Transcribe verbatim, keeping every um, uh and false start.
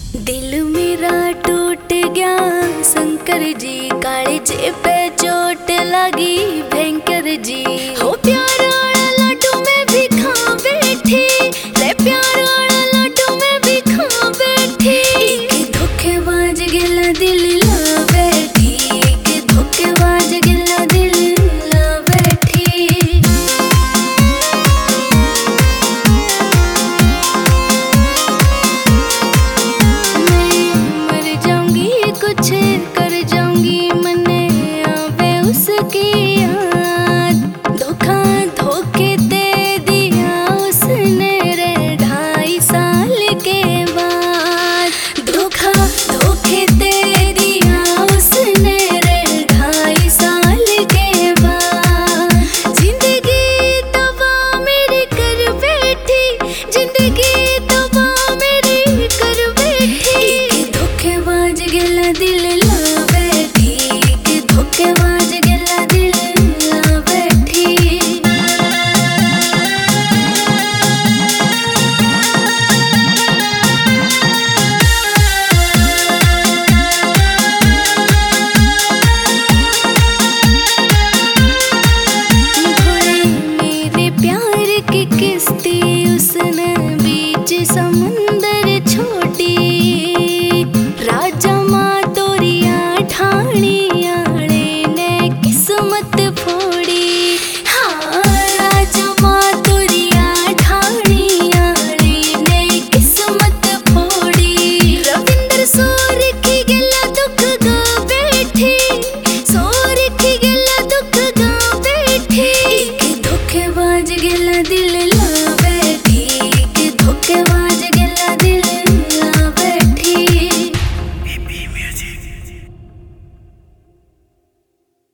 दिल मेरा टूट गया शंकर जी, काळजे पे चोट लगी भयंकर जी। हो प्यार वाला लड्डू में भी खा बैठी रे, प्यार वाला लड्डू में भी खा बैठी। एक धोखेबाज गिला दिल ला बैठी, एक धोखेबाज गिला दिल ला बैठी। कुछ कर जाऊंगी मने आवे उसकी याद, धोखा धोखे दे दिया उसने रे ढाई साल के बाद। धोखा धोखे दे दिया उसने रे ढाई साल के बाद। जिंदगी तबाह मेरी कर बैठी, जिंदगी तबाह मेरी कर बैठी। एक धोखेबाज गिला दिल ला बैठी, कि धोखेबाज गिला दिल ला बैठी। घोड़े मेरे प्यार की किस्ती उसने बीच समुद्र